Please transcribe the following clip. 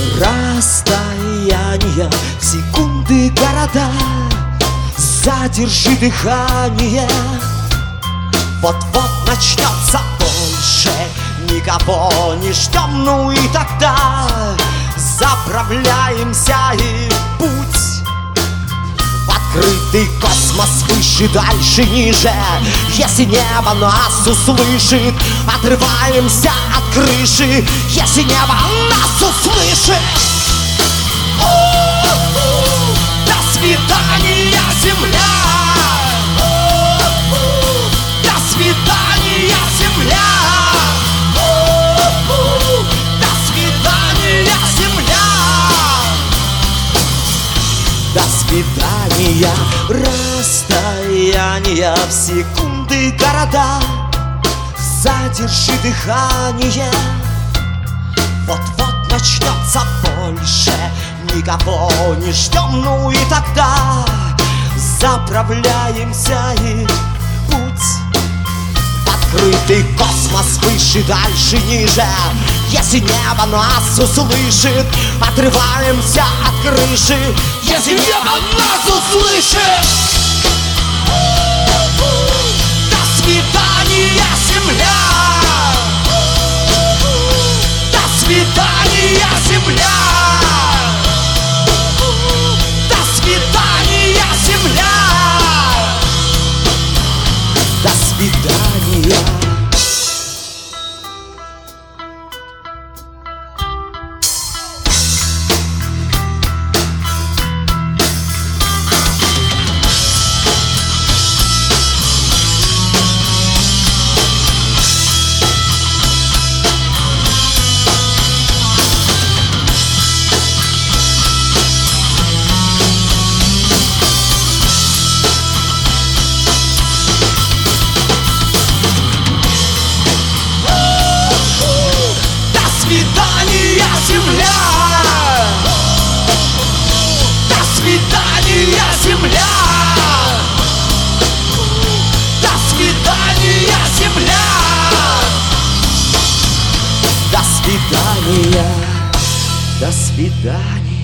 Расстояние, секунды, города, задержи дыхание. Вот-вот начнется, больше никого не ждем. Ну и тогда заправляемся и в путь в открытый космос, выше, дальше, ниже. Если небо нас услышит, отрываемся от крыши. Если небо нас услышит. До свидания, Земля! До свидания, Земля! До свидания, Земля! До свидания. Расстояние, в секунды, города, задержи дыхание. Вот-вот начнется, больше никого не ждем. Ну и тогда заправляемся и в путь в открытый космос, выше, дальше, ниже. Если небо нас услышит, отрываемся от крыши. Если небо нас услышит. До свидания, Земля! До свидания, Земля! До свидания, Земля! До свидания. Земля! До свидания, Земля! До свидания, Земля! До свидания. До свидания.